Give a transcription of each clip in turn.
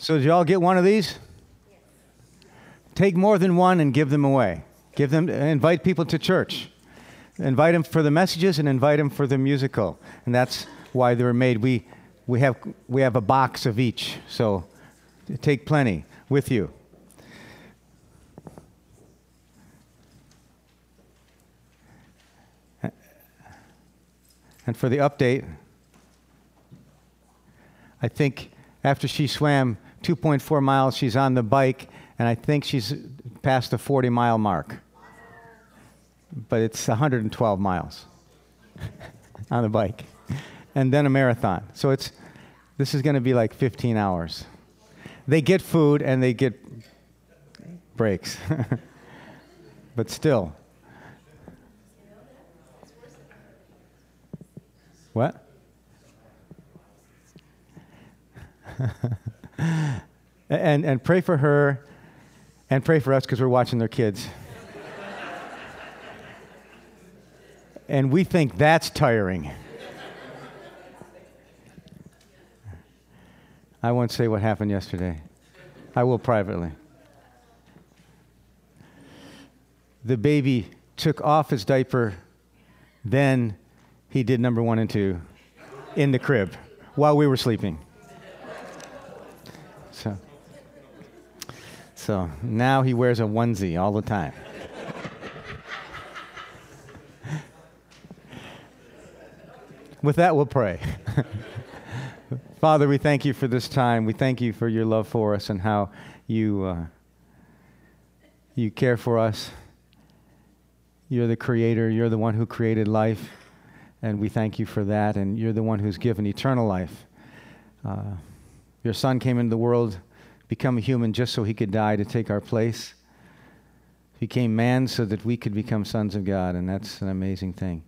So did you all get one of these? Take more than one and give them away. Invite people to church. Invite them for the messages and invite them for the musical. And that's why they were made. We have a box of each, so take plenty with you. And for the update, I think after she swam 2.4 miles, she's on the bike, and I think she's past the 40-mile mark. But it's 112 miles on the bike. And then a marathon. So this is going to be like 15 hours. They get food and they get breaks. But still. What? and pray for her and pray for us because we're watching their kids. And we think that's tiring. I won't say what happened yesterday. I will privately. The baby took off his diaper, then he did number 1 and 2 in the crib while we were sleeping. So now he wears a onesie all the time. With that, we'll pray. Father, we thank you for this time. We thank you for your love for us and how you care for us. You're the creator. You're the one who created life, and we thank you for that. And you're the one who's given eternal life. Your Son came into the world, become a human just so he could die to take our place. He became man so that we could become sons of God, and that's an amazing thing.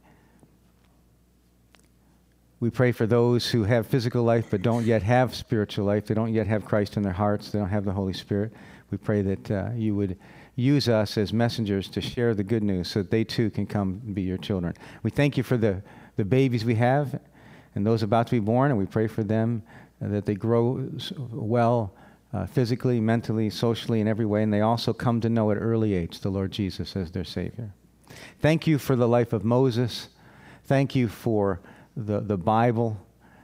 We pray for those who have physical life but don't yet have spiritual life. They don't yet have Christ in their hearts. They don't have the Holy Spirit. We pray that you would use us as messengers to share the good news so that they too can come and be your children. We thank you for the babies we have and those about to be born, and we pray for them that they grow well physically, mentally, socially, in every way, and they also come to know at early age the Lord Jesus as their Savior. Thank you for the life of Moses. Thank you for the Bible,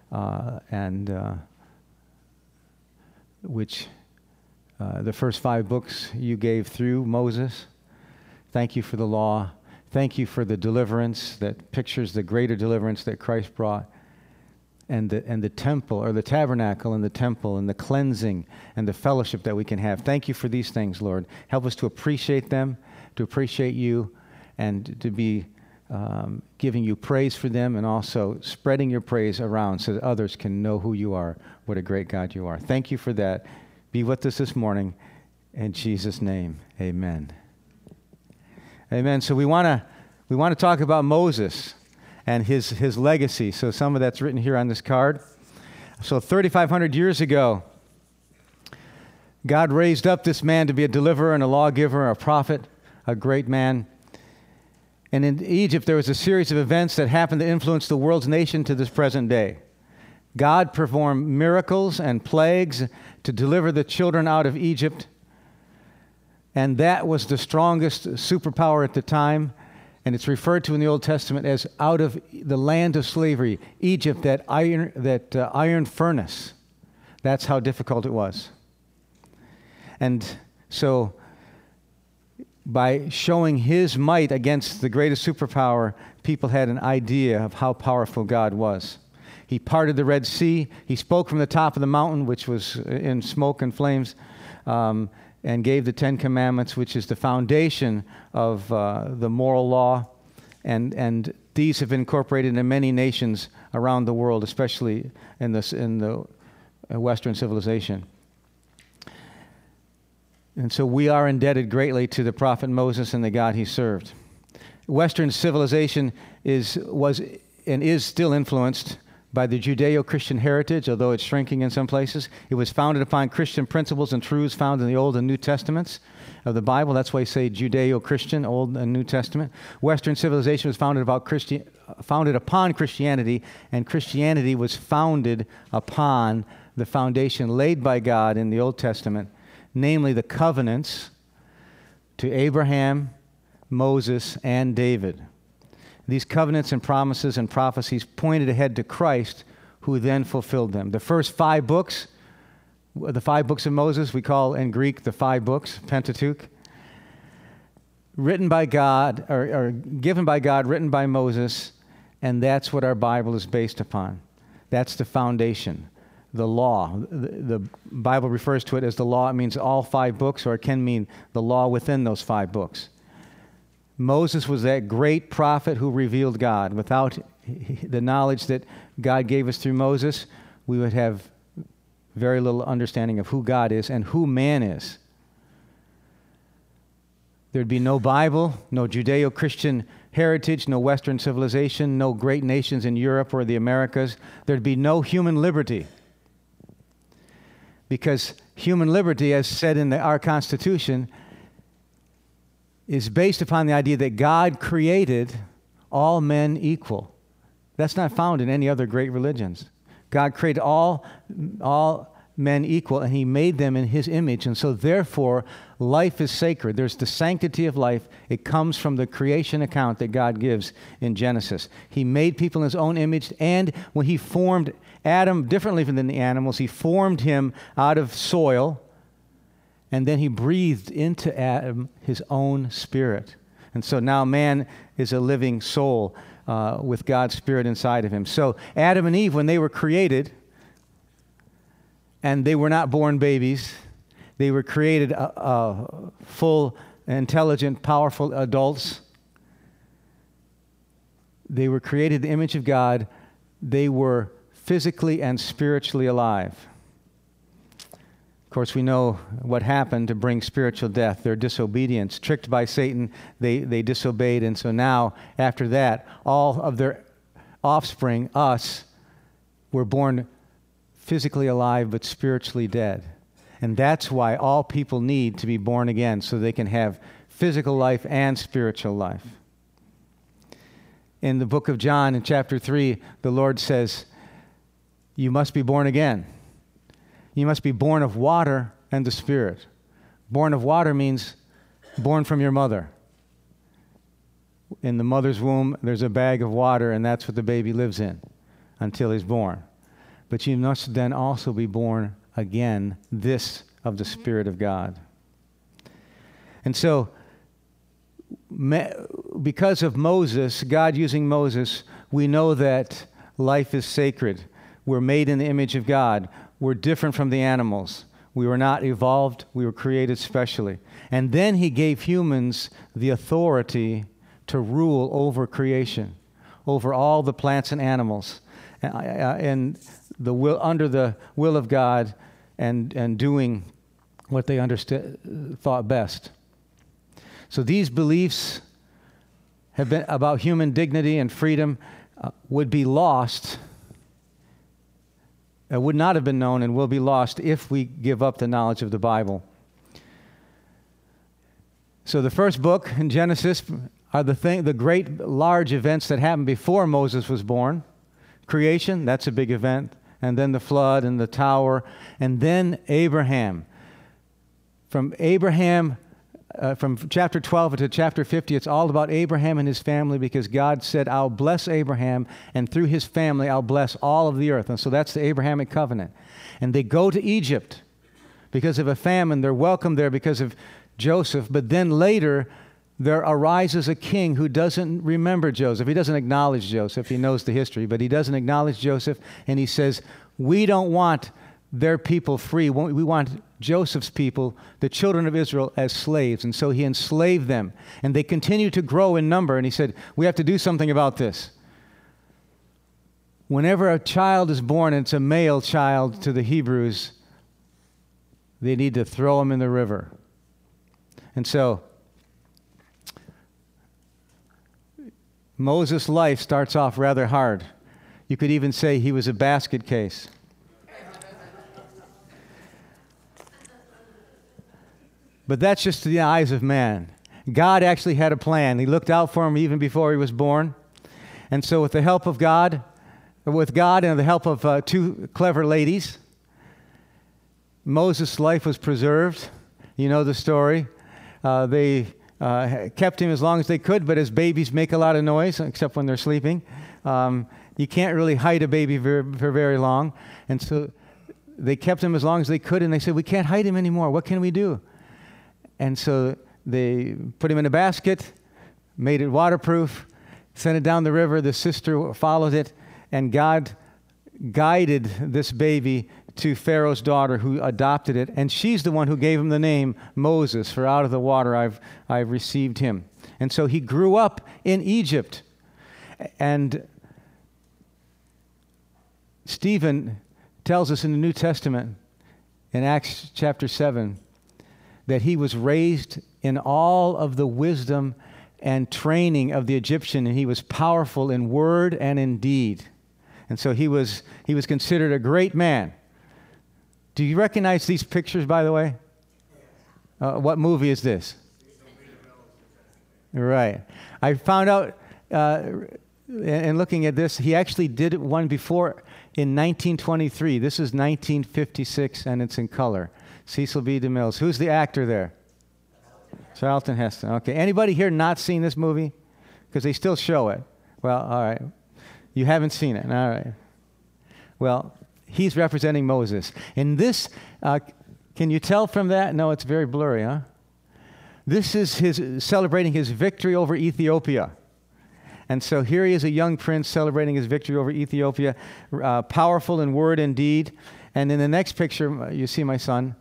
which the first 5 books you gave through Moses. Thank you for the law. Thank you for the deliverance that pictures the greater deliverance that Christ brought, and the temple, or the tabernacle and the temple, and the cleansing and the fellowship that we can have. Thank you for these things, Lord. Help us to appreciate them, to appreciate you, and to be giving you praise for them, and also spreading your praise around so that others can know who you are, what a great God you are. Thank you for that. Be with us this morning. In Jesus' name, amen. Amen. So we want to talk about Moses and his legacy. So some of that's written here on this card. So 3,500 years ago, God raised up this man to be a deliverer and a lawgiver, a prophet, a great man. And in Egypt, there was a series of events that happened to influence the world's nation to this present day. God performed miracles and plagues to deliver the children out of Egypt. And that was the strongest superpower at the time. And it's referred to in the Old Testament as out of the land of slavery, Egypt, that iron furnace. That's how difficult it was. And so by showing his might against the greatest superpower, people had an idea of how powerful God was. He parted the Red Sea. He spoke from the top of the mountain, which was in smoke and flames, and gave the 10 Commandments, which is the foundation of the moral law. And these have been incorporated in many nations around the world, especially in the Western civilization. And so we are indebted greatly to the prophet Moses and the God he served. Western civilization was and is still influenced by the Judeo-Christian heritage, although it's shrinking in some places. It was founded upon Christian principles and truths found in the Old and New Testaments of the Bible. That's why you say Judeo-Christian, Old and New Testament. Western civilization was founded upon Christianity, and Christianity was founded upon the foundation laid by God in the Old Testament, namely the covenants to Abraham, Moses, and David. These covenants and promises and prophecies pointed ahead to Christ, who then fulfilled them. The first 5 books, the 5 books of Moses, we call in Greek the 5 books, Pentateuch, written by God, or given by God, written by Moses, and that's what our Bible is based upon. That's the foundation, the law. The Bible refers to it as the law. It means all 5 books, or it can mean the law within those 5 books. Moses was that great prophet who revealed God. Without the knowledge that God gave us through Moses, we would have very little understanding of who God is and who man is. There'd be no Bible, no Judeo-Christian heritage, no Western civilization, no great nations in Europe or the Americas. There'd be no human liberty. Because human liberty, as said in our Constitution, is based upon the idea that God created all men equal. That's not found in any other great religions. God created all men equal, and He made them in His image, and so therefore life is sacred. There's the sanctity of life. It comes from the creation account that God gives in Genesis. He made people in His own image, and when He formed Adam differently than the animals, He formed him out of soil, and then He breathed into Adam His own spirit. And so now man is a living soul with God's Spirit inside of him. So Adam and Eve, when they were created, and they were not born babies, they were created full, intelligent, powerful adults. They were created in the image of God. They were physically and spiritually alive. Of course, we know what happened to bring spiritual death, their disobedience. Tricked by Satan, they disobeyed, and so now, after that, all of their offspring, us, were born physically alive but spiritually dead. And that's why all people need to be born again, so they can have physical life and spiritual life. In the book of John, in chapter 3, the Lord says, you must be born again. You must be born of water and the Spirit. Born of water means born from your mother. In the mother's womb, there's a bag of water, and that's what the baby lives in until he's born. But you must then also be born again, this of the Spirit of God. And so, because of Moses, God using Moses, we know that life is sacred. We're made in the image of God. We're different from the animals. We were not evolved. We were created specially. And then He gave humans the authority to rule over creation, over all the plants and animals, and under the will of God, and doing what they thought best. So these beliefs have been about human dignity and freedom would be lost. Would not have been known and will be lost if we give up the knowledge of the Bible. So the first book in Genesis are the great large events that happened before Moses was born. Creation, that's a big event. And then the flood and the tower. And then Abraham. From chapter 12 to chapter 50, it's all about Abraham and his family, because God said, I'll bless Abraham, and through his family I'll bless all of the earth. And so that's the Abrahamic covenant. And they go to Egypt because of a famine. They're welcomed there because of Joseph. But then later, there arises a king who doesn't remember Joseph. He doesn't acknowledge Joseph. He knows the history, but he doesn't acknowledge Joseph. And he says, we don't want their people free. We want Joseph's people, the children of Israel, as slaves. And so he enslaved them. And they continue to grow in number. And he said, we have to do something about this. Whenever a child is born, and it's a male child to the Hebrews, they need to throw him in the river. And so Moses' life starts off rather hard. You could even say he was a basket case. But that's just the eyes of man. God actually had a plan. He looked out for him even before he was born. And so with the help of God, with God and the help of two clever ladies, Moses' life was preserved. You know the story. They kept him as long as they could, but as babies make a lot of noise, except when they're sleeping. You can't really hide a baby for very long. And so they kept him as long as they could, and they said, we can't hide him anymore. What can we do? And so they put him in a basket, made it waterproof, sent it down the river. The sister followed it, and God guided this baby to Pharaoh's daughter, who adopted it, and she's the one who gave him the name Moses, for out of the water I've received him. And so he grew up in Egypt. And Stephen tells us in the New Testament, in Acts chapter 7, that he was raised in all of the wisdom and training of the Egyptian, and he was powerful in word and in deed. And so he was considered a great man. Do you recognize these pictures, by the way? What movie is this? Right. I found out in looking at this, he actually did one before in 1923. This is 1956, and it's in color. Cecil B. DeMille. Who's the actor there? Charlton Heston. Okay. Anybody here not seen this movie? Because they still show it. Well, all right. You haven't seen it. All right. Well, he's representing Moses. And this, can you tell from that? No, it's very blurry, huh? This is his celebrating his victory over Ethiopia. And so here he is, a young prince celebrating his victory over Ethiopia, powerful in word and deed. And in the next picture, you see my son.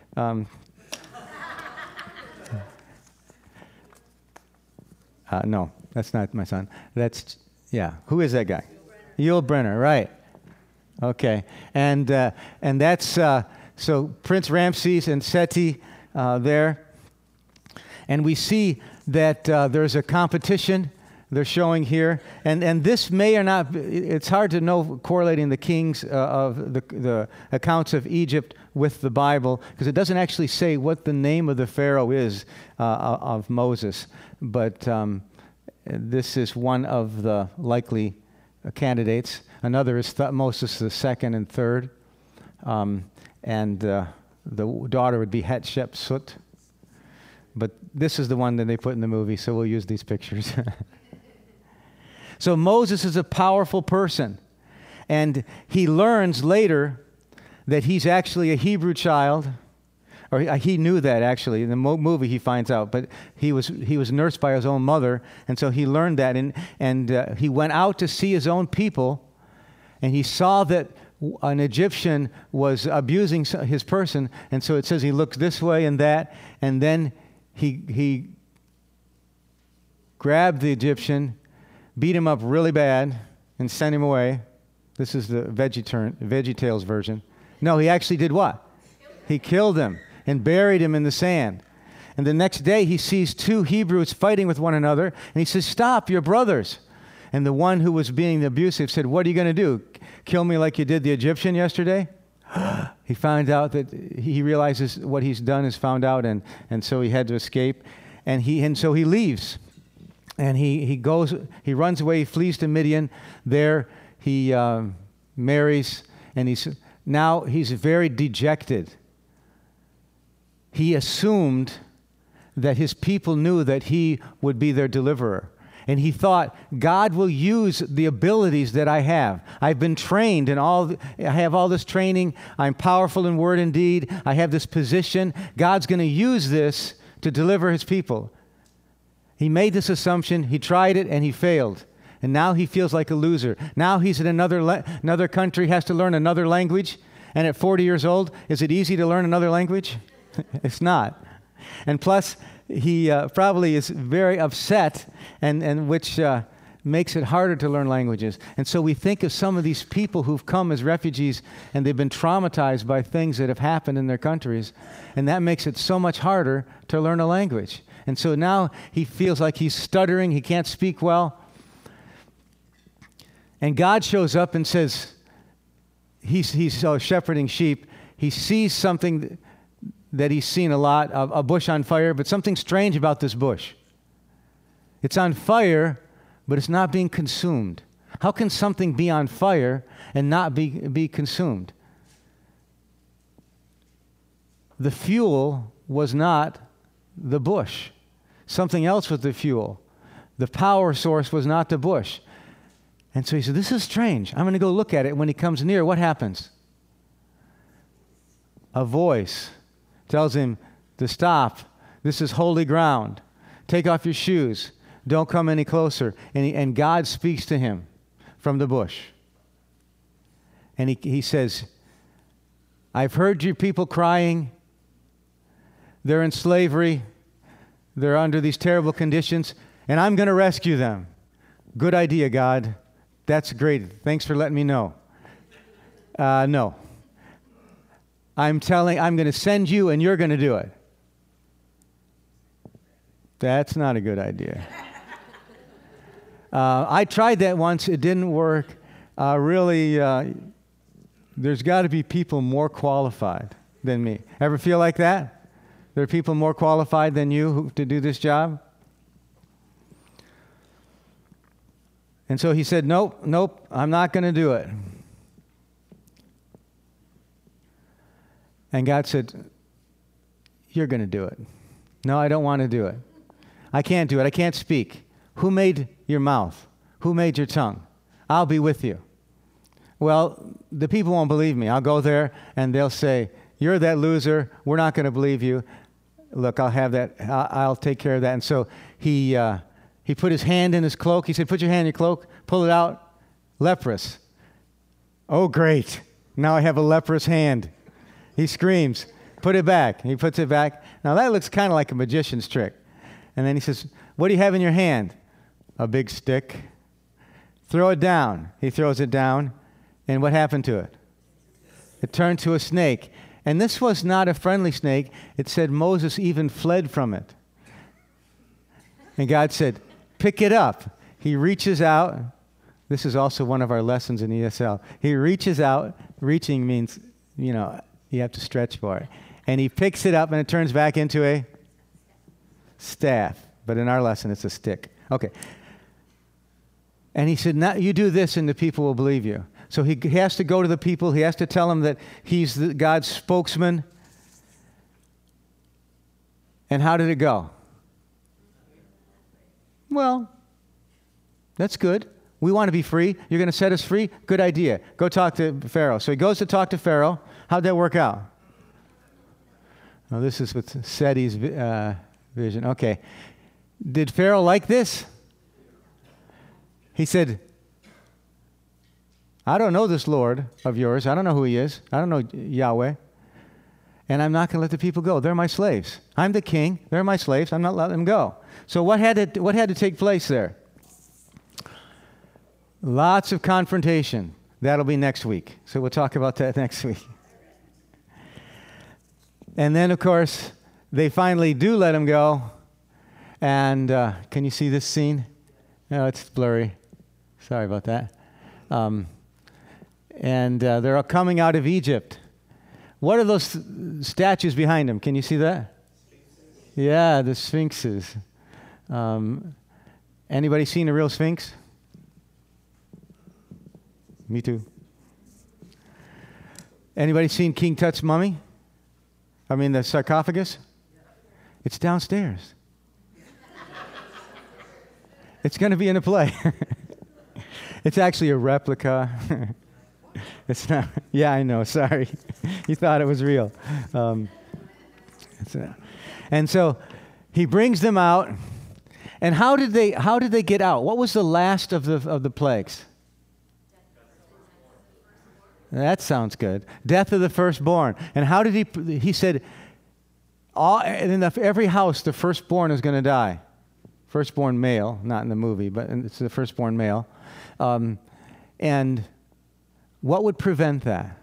No, that's not my son. That's, yeah. Who is that guy? Yul Brynner, right. Okay. And that's, so Prince Ramses and Seti there. And we see that there's a competition they're showing here. And this may or not, it's hard to know correlating the kings of the accounts of Egypt with the Bible, because it doesn't actually say what the name of the Pharaoh is of Moses. But this is one of the likely candidates. Another is Moses the second and third. And the daughter would be Hatshepsut. But this is the one that they put in the movie, so we'll use these pictures. So Moses is a powerful person. And he learns later that he's actually a Hebrew child. Or he knew that, actually. In the movie he finds out. But he was nursed by his own mother. And so he learned that. And he went out to see his own people. And he saw that an Egyptian was abusing his person. And so it says he looked this way and that. And then he grabbed the Egyptian, beat him up really bad, and sent him away. This is the VeggieTales version. No, he actually did what? He killed him and buried him in the sand. And the next day he sees two Hebrews fighting with one another, and he says, "Stop, you're brothers." And the one who was being abusive said, "What are you going to do? Kill me like you did the Egyptian yesterday?" He found out that he realizes what he's done is found out, and so he had to escape. And so he leaves. And he runs away, he flees to Midian. There he marries, and he's very dejected. He assumed that his people knew that he would be their deliverer. And he thought, God will use the abilities that I have. I've been trained I have all this training. I'm powerful in word and deed. I have this position. God's going to use this to deliver his people. He made this assumption, he tried it, and he failed. And now he feels like a loser. Now he's in another country, has to learn another language. And at 40 years old, is it easy to learn another language? It's not. And plus, he probably is very upset, and which makes it harder to learn languages. And so we think of some of these people who've come as refugees, and they've been traumatized by things that have happened in their countries. And that makes it so much harder to learn a language. And so now he feels like he's stuttering, he can't speak well. And God shows up and says, he's shepherding sheep. He sees something that he's seen a lot, a bush on fire, but something strange about this bush. It's on fire, but it's not being consumed. How can something be on fire and not be consumed? The fuel was not the bush. Something else was the fuel. The power source was not the bush. And so he said, this is strange. I'm going to go look at it. When he comes near, what happens? A voice tells him to stop. This is holy ground. Take off your shoes. Don't come any closer. And God speaks to him from the bush. And he says, I've heard your people crying. They're in slavery. They're under these terrible conditions. And I'm going to rescue them. Good idea, God. That's great. Thanks for letting me know. No. I'm going to send you and you're going to do it. That's not a good idea. I tried that once. It didn't work. There's got to be people more qualified than me. Ever feel like that? There are people more qualified than you to do this job? And so he said, nope, I'm not going to do it. And God said, you're going to do it. No, I don't want to do it. I can't do it. I can't speak. Who made your mouth? Who made your tongue? I'll be with you. Well, the people won't believe me. I'll go there and they'll say, you're that loser. We're not going to believe you. Look, I'll have that. I'll take care of that. And so he put his hand in his cloak. He said, put your hand in your cloak. Pull it out. Leprous. Oh, great. Now I have a leprous hand. He screams, put it back. He puts it back. Now that looks kind of like a magician's trick. And then he says, what do you have in your hand? A big stick. Throw it down. He throws it down. And what happened to it? It turned to a snake. And this was not a friendly snake. It said Moses even fled from it. And God said, pick it up. He reaches out. This is also one of our lessons in ESL. He reaches out. Reaching means, you have to stretch for it. And he picks it up and it turns back into a staff. But in our lesson, it's a stick. Okay. And he said, now you do this and the people will believe you. So he has to go to the people. He has to tell them that he's God's spokesman. And how did it go? Well, that's good. We want to be free. You're going to set us free? Good idea. Go talk to Pharaoh. So he goes to talk to Pharaoh. How'd that work out? Oh, this is with Seti's vision. Okay. Did Pharaoh like this? He said, I don't know this Lord of yours. I don't know who he is. I don't know Yahweh. And I'm not going to let the people go. They're my slaves. I'm the king. They're my slaves. I'm not letting them go. So what had to take place there? Lots of confrontation. That'll be next week. So we'll talk about that next week. And then, of course, they finally do let him go. And can you see this scene? No, it's blurry. Sorry about that. And they're all coming out of Egypt. What are those statues behind them? Can you see that? Yeah, the sphinxes. Anybody seen a real sphinx? Me too. Anybody seen King Tut's mummy? I mean the sarcophagus? It's downstairs. It's going to be in a play. It's actually a replica. It's not. Yeah, I know. Sorry. You thought it was real. And so he brings them out. And how did they get out? What was the last of the plagues? That sounds good. Death of the firstborn. And how did he said, in every house, the firstborn is going to die. Firstborn male, not in the movie, but it's the firstborn male. And what would prevent that?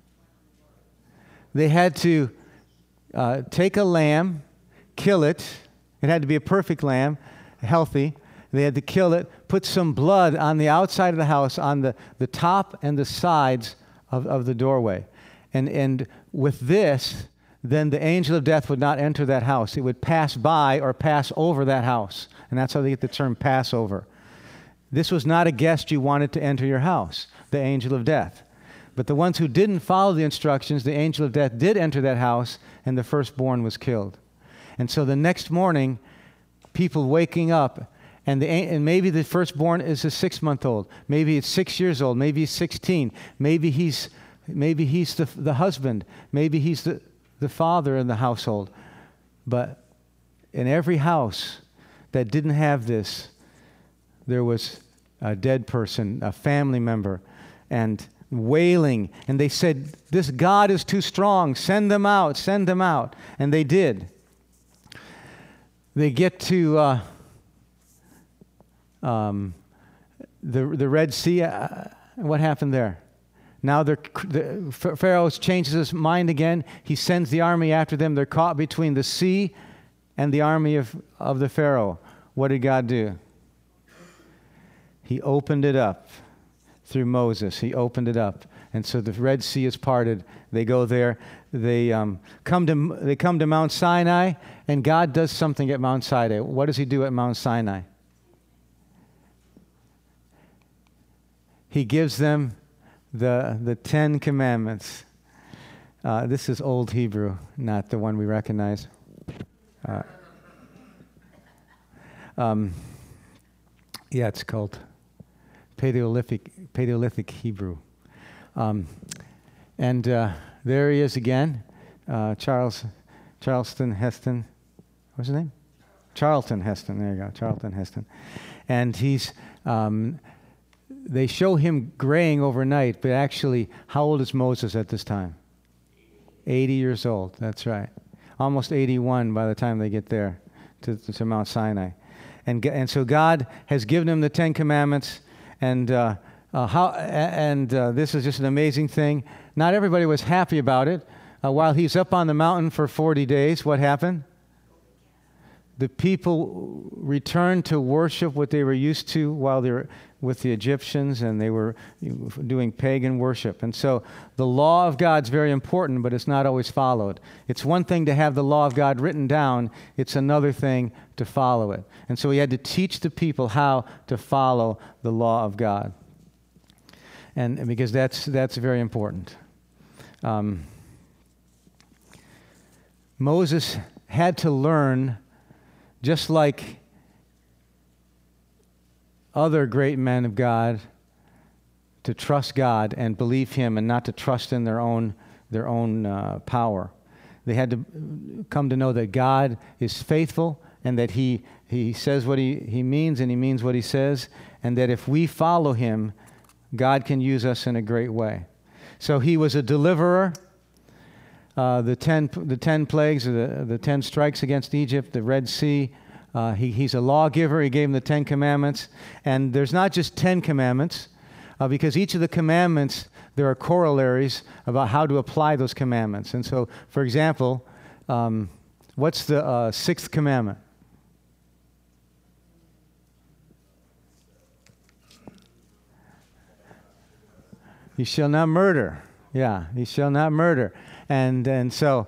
They had to take a lamb, kill it. It had to be a perfect lamb, healthy. They had to kill it, put put some blood on the outside of the house, on the top and the sides of the doorway. And with this, then the angel of death would not enter that house. It would pass by or pass over that house. And that's how they get the term Passover. This was not a guest you wanted to enter your house, the angel of death. But the ones who didn't follow the instructions, the angel of death did enter that house, and the firstborn was killed. And so the next morning, people waking up, and maybe the firstborn is a 6-month-old. Maybe it's 6 years old. Maybe he's 16. Maybe he's the husband. Maybe he's the father in the household. But in every house that didn't have this, there was a dead person, a family member, and wailing. And they said, this God is too strong. Send them out. Send them out. And they did. They get to the Red Sea. What happened there? Now Pharaoh changes his mind again. He sends the army after them. They're caught between the sea and the army of the Pharaoh. What did God do? He opened it up through Moses. He opened it up. And so the Red Sea is parted. They go there. They come to Mount Sinai, and God does something at Mount Sinai. What does he do at Mount Sinai? He gives them the 10 Commandments. This is Old Hebrew, not the one we recognize. Yeah, it's called Paleolithic Hebrew. And there he is again, Charlton Heston. What's his name? Charlton Heston. There you go, Charlton Heston. And they show him graying overnight, but actually, how old is Moses at this time? 80 years old, that's right. Almost 81 by the time they get there to Mount Sinai. And so God has given him the 10 Commandments, and this is just an amazing thing. Not everybody was happy about it. While he's up on the mountain for 40 days, what happened? The people returned to worship what they were used to while they were with the Egyptians, and they were doing pagan worship. And so the law of God's very important, but it's not always followed. It's one thing to have the law of God written down. It's another thing to follow it. And so he had to teach the people how to follow the law of God. And because that's very important. Moses had to learn, just like other great men of God, to trust God and believe him, and not to trust in their own power. They had to come to know that God is faithful, and that he says what he means, and he means what he says, and that if we follow him, God can use us in a great way. So he was a deliverer. The 10 plagues, or the 10 strikes against Egypt, the Red Sea. He's a lawgiver. He gave them the 10 Commandments. And there's not just 10 commandments, because each of the commandments, there are corollaries about how to apply those commandments. And so, for example, what's the 6th commandment? You shall not murder. Yeah, you shall not murder. And so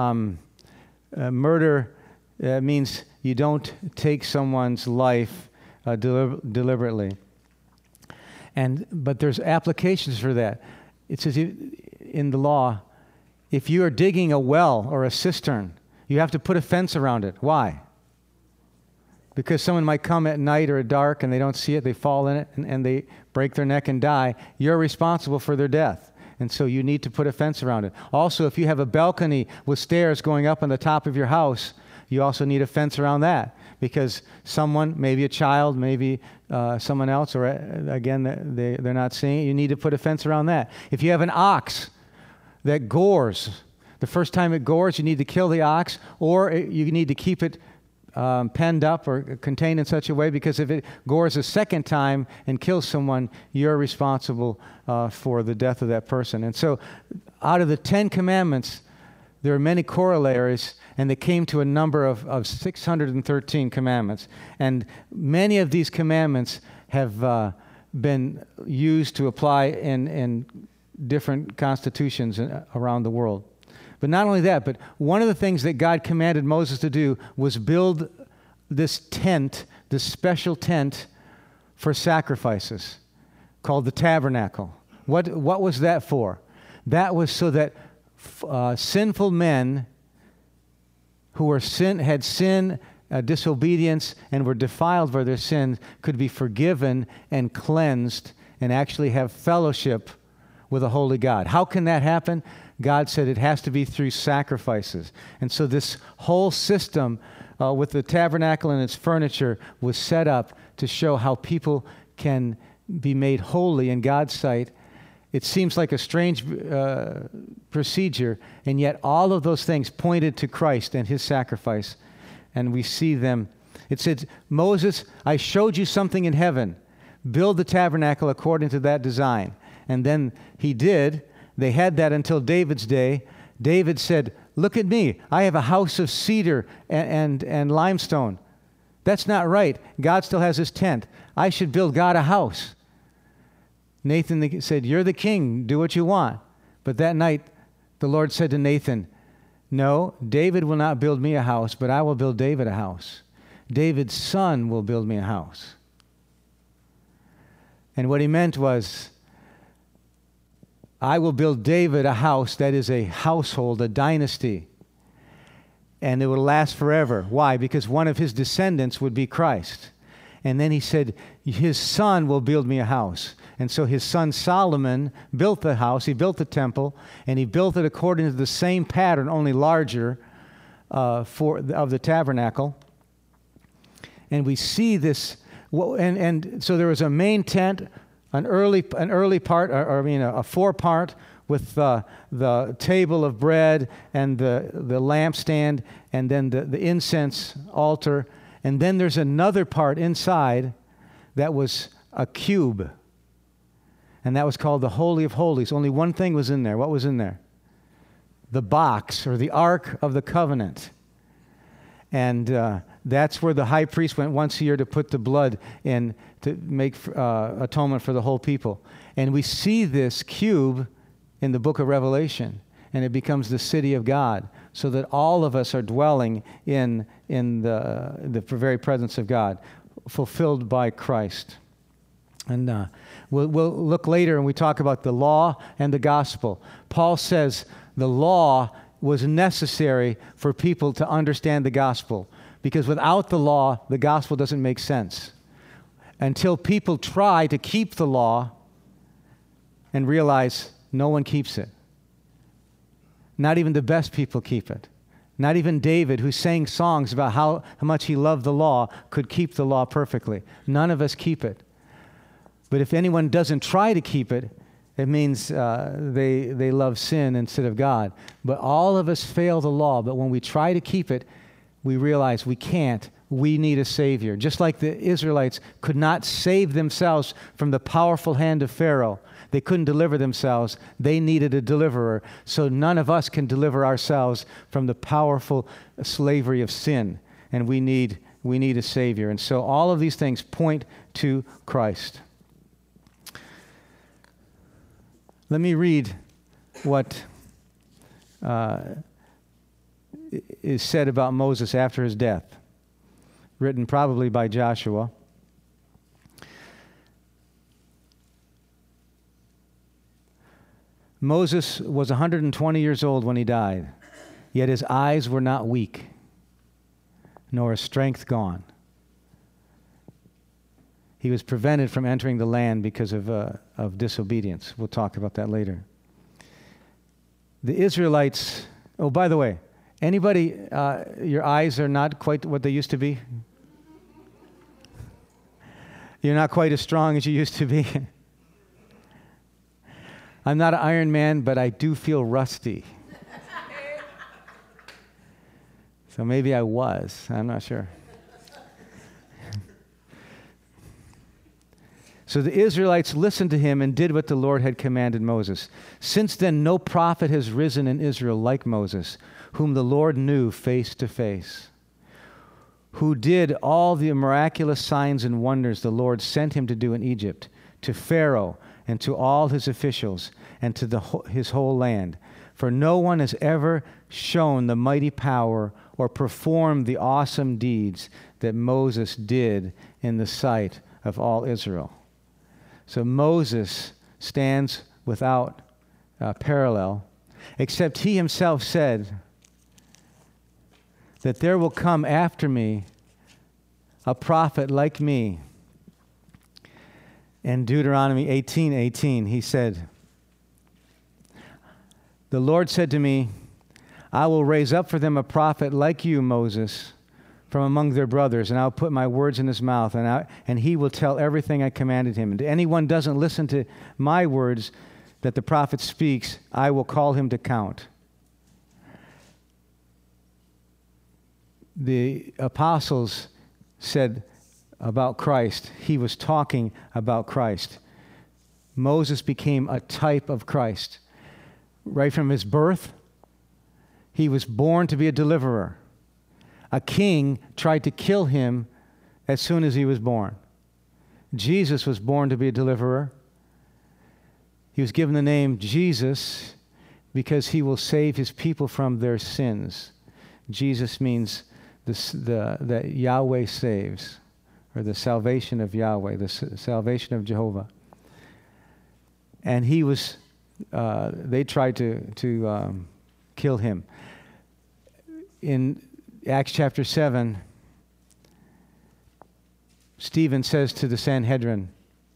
murder means you don't take someone's life deliberately. But there's applications for that. It says in the law, if you are digging a well or a cistern, you have to put a fence around it. Why? Because someone might come at night or at dark and they don't see it, they fall in it, and they break their neck and die. You're responsible for their death. And so you need to put a fence around it. Also, if you have a balcony with stairs going up on the top of your house, you also need a fence around that. Because someone, maybe a child, maybe someone else, or again, they're not seeing it, you need to put a fence around that. If you have an ox that gores, the first time it gores, you need to kill the ox, or you need to keep it penned up or contained in such a way, because if it gores a second time and kills someone, you're responsible for the death of that person. And so out of the 10 Commandments, there are many corollaries, and they came to a number of 613 commandments. And many of these commandments have been used to apply in different constitutions around the world. But not only that, but one of the things that God commanded Moses to do was build this tent, this special tent for sacrifices called the tabernacle. What was that for? That was so that sinful men who had sin, disobedience, and were defiled by their sins could be forgiven and cleansed and actually have fellowship with a holy God. How can that happen? God said it has to be through sacrifices. And so this whole system with the tabernacle and its furniture was set up to show how people can be made holy in God's sight. It seems like a strange procedure, and yet all of those things pointed to Christ and his sacrifice. And we see them. It said, Moses, I showed you something in heaven. Build the tabernacle according to that design. And then he did. They had that until David's day. David said, look at me. I have a house of cedar and limestone. That's not right. God still has his tent. I should build God a house. Nathan said, you're the king. Do what you want. But that night, the Lord said to Nathan, no, David will not build me a house, but I will build David a house. David's son will build me a house. And what he meant was, I will build David a house that is a household, a dynasty, and it will last forever. Why? Because one of his descendants would be Christ. And then he said, his son will build me a house. And so his son Solomon built the house, he built the temple, and he built it according to the same pattern, only larger, of the tabernacle. And we see this, and so there was a main tent, an early part, a four-part with the table of bread and the lampstand, and then the incense altar. And then there's another part inside that was a cube. And that was called the Holy of Holies. Only one thing was in there. What was in there? The box, or the Ark of the Covenant. And that's where the high priest went once a year to put the blood in to make atonement for the whole people. And we see this cube in the book of Revelation, and it becomes the city of God, so that all of us are dwelling in the very presence of God, fulfilled by Christ. And we'll look later and we talk about the law and the gospel. Paul says the law was necessary for people to understand the gospel, because without the law, the gospel doesn't make sense. Until people try to keep the law and realize no one keeps it. Not even the best people keep it. Not even David, who sang songs about how much he loved the law, could keep the law perfectly. None of us keep it. But if anyone doesn't try to keep it, it means they love sin instead of God. But all of us fail the law. But when we try to keep it, we realize we can't. We need a Savior. Just like the Israelites could not save themselves from the powerful hand of Pharaoh. They couldn't deliver themselves. They needed a deliverer. So none of us can deliver ourselves from the powerful slavery of sin. And we need a Savior. And so all of these things point to Christ. Let me read what is said about Moses after his death, written probably by Joshua. Moses was 120 years old when he died, yet his eyes were not weak, nor his strength gone. He was prevented from entering the land because of disobedience. We'll talk about that later. The Israelites, oh, by the way, anybody, your eyes are not quite what they used to be? You're not quite as strong as you used to be? I'm not an Iron Man, but I do feel rusty. So maybe I was. I'm not sure. So the Israelites listened to him and did what the Lord had commanded Moses. Since then, no prophet has risen in Israel like Moses, whom the Lord knew face to face, who did all the miraculous signs and wonders the Lord sent him to do in Egypt, to Pharaoh and to all his officials and to his whole land. For no one has ever shown the mighty power or performed the awesome deeds that Moses did in the sight of all Israel. So Moses stands without parallel, except he himself said that there will come after me a prophet like me. In Deuteronomy 18:18, he said, "The Lord said to me, I will raise up for them a prophet like you, Moses, from among their brothers, and I'll put my words in his mouth, and he will tell everything I commanded him. And if anyone doesn't listen to my words that the prophet speaks, I will call him to account." The apostles said about Christ, he was talking about Christ. Moses became a type of Christ. Right from his birth, he was born to be a deliverer. A king tried to kill him as soon as he was born. Jesus was born to be a deliverer. He was given the name Jesus because he will save his people from their sins. Jesus means that Yahweh saves, or the salvation of Yahweh, the salvation of Jehovah. And he was, they tried to kill him. In Acts chapter 7, Stephen says to the Sanhedrin,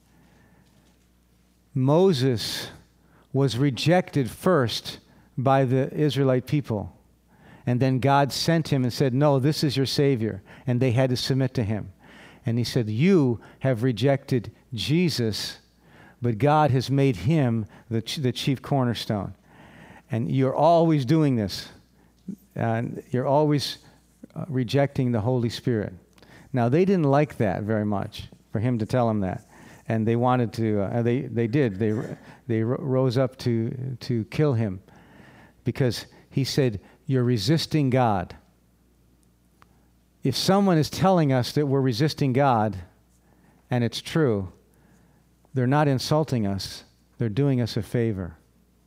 Moses was rejected first by the Israelite people. And then God sent him and said, no, this is your Savior. And they had to submit to him. And he said, you have rejected Jesus, but God has made him the chief cornerstone. And you're always doing this. And you're always rejecting the Holy Spirit. Now, they didn't like that very much, for him to tell them that. And they wanted to, they did. They rose up to kill him because he said, you're resisting God. If someone is telling us that we're resisting God, and it's true, they're not insulting us. They're doing us a favor.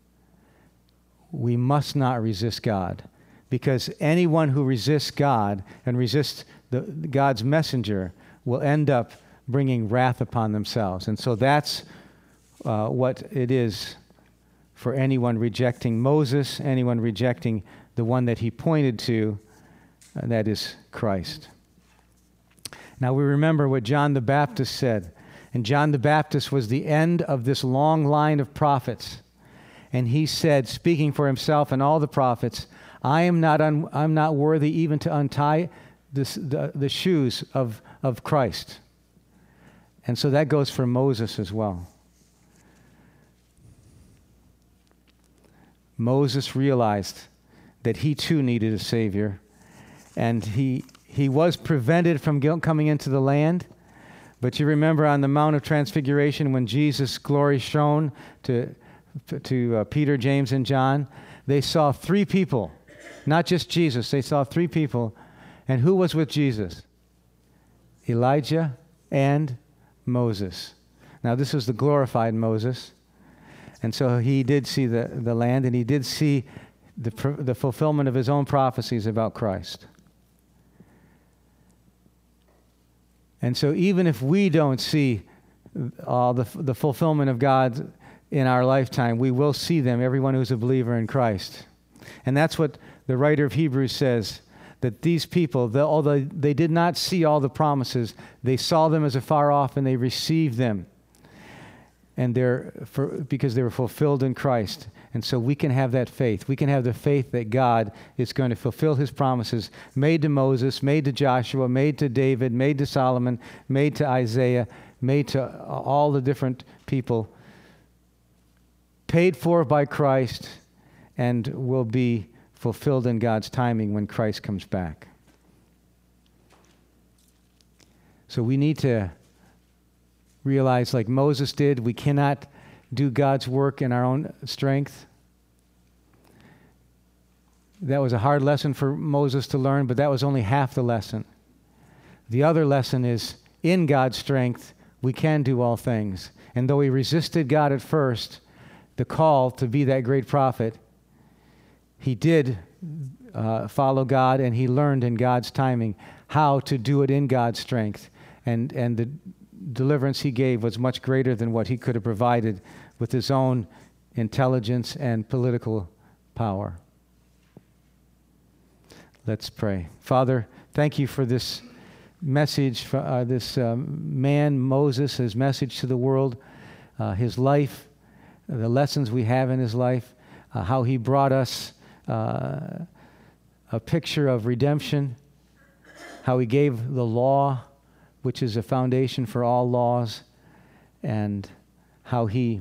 We must not resist God, because anyone who resists God and resists God's messenger will end up bringing wrath upon themselves. And so that's what it is for anyone rejecting Moses, anyone rejecting the one that he pointed to, that is Christ. Now we remember what John the Baptist said. And John the Baptist was the end of this long line of prophets. And he said, speaking for himself and all the prophets, I'm not worthy even to untie the shoes of Christ. And so that goes for Moses as well. Moses realized that he too needed a Savior. And he was prevented from coming into the land. But you remember on the Mount of Transfiguration when Jesus' glory shone to Peter, James, and John, they saw three people. Not just Jesus. They saw three people. And who was with Jesus? Elijah and Moses. Now this was the glorified Moses. And so he did see the land, and he did see the fulfillment of his own prophecies about Christ. And so even if we don't see all the fulfillment of God in our lifetime, we will see them, everyone who's a believer in Christ. And that's what the writer of Hebrews says, that these people, although they did not see all the promises, they saw them as afar off and they received them. And because they were fulfilled in Christ. And so we can have that faith. We can have the faith that God is going to fulfill his promises made to Moses, made to Joshua, made to David, made to Solomon, made to Isaiah, made to all the different people, paid for by Christ, and will be fulfilled in God's timing when Christ comes back. So we need to realize, like Moses did, we cannot do God's work in our own strength. That was a hard lesson for Moses to learn, but that was only half the lesson. The other lesson is, in God's strength, we can do all things. And though he resisted God at first, the call to be that great prophet, he did follow God, and he learned in God's timing how to do it in God's strength. And the deliverance he gave was much greater than what he could have provided with his own intelligence and political power. Let's pray. Father, thank you for this message, for this man, Moses, his message to the world, his life, the lessons we have in his life, how he brought us a picture of redemption, how he gave the law, which is a foundation for all laws, and how he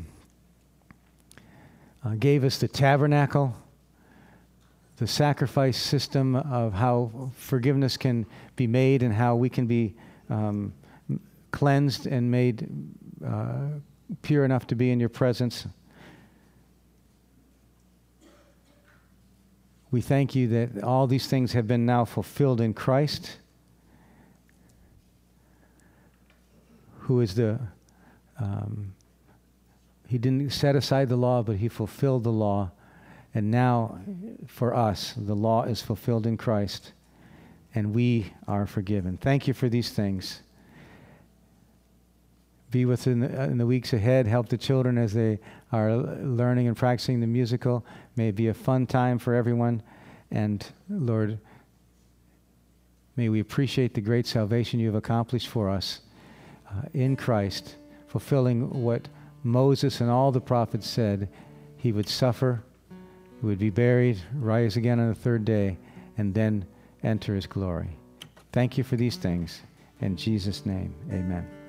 gave us the tabernacle, the sacrifice system of how forgiveness can be made and how we can be cleansed and made pure enough to be in your presence. We thank you that all these things have been now fulfilled in Christ, who is he didn't set aside the law, but he fulfilled the law. And now, for us, the law is fulfilled in Christ, and we are forgiven. Thank you for these things. Be with in the weeks ahead. Help the children as they are learning and practicing the musical. May it be a fun time for everyone. And, Lord, may we appreciate the great salvation you have accomplished for us in Christ, fulfilling what Moses and all the prophets said. He would suffer, he would be buried, rise again on the third day, and then enter his glory. Thank you for these things. In Jesus' name, amen.